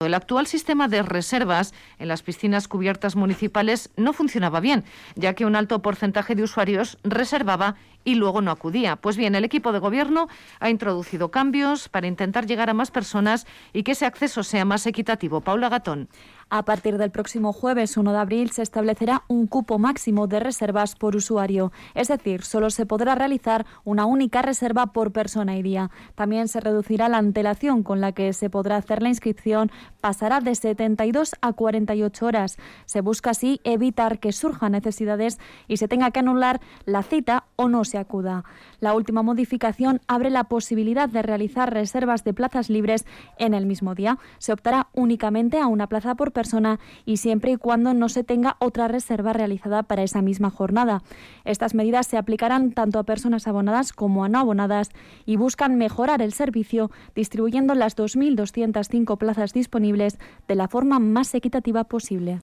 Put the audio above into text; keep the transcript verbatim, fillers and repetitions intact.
El actual sistema de reservas en las piscinas cubiertas municipales no funcionaba bien, ya que un alto porcentaje de usuarios reservaba y luego no acudía. Pues bien, el equipo de gobierno ha introducido cambios para intentar llegar a más personas y que ese acceso sea más equitativo. Paula Gatón. A partir del próximo jueves uno de abril se establecerá un cupo máximo de reservas por usuario, es decir, solo se podrá realizar una única reserva por persona y día. También se reducirá la antelación con la que se podrá hacer la inscripción, pasará de setenta y dos a cuarenta y ocho horas. Se busca así evitar que surjan necesidades y se tenga que anular la cita o no se acuda. La última modificación abre la posibilidad de realizar reservas de plazas libres en el mismo día. Se optará únicamente a una plaza por persona persona y siempre y cuando no se tenga otra reserva realizada para esa misma jornada. Estas medidas se aplicarán tanto a personas abonadas como a no abonadas y buscan mejorar el servicio distribuyendo las dos mil doscientas cinco plazas disponibles de la forma más equitativa posible.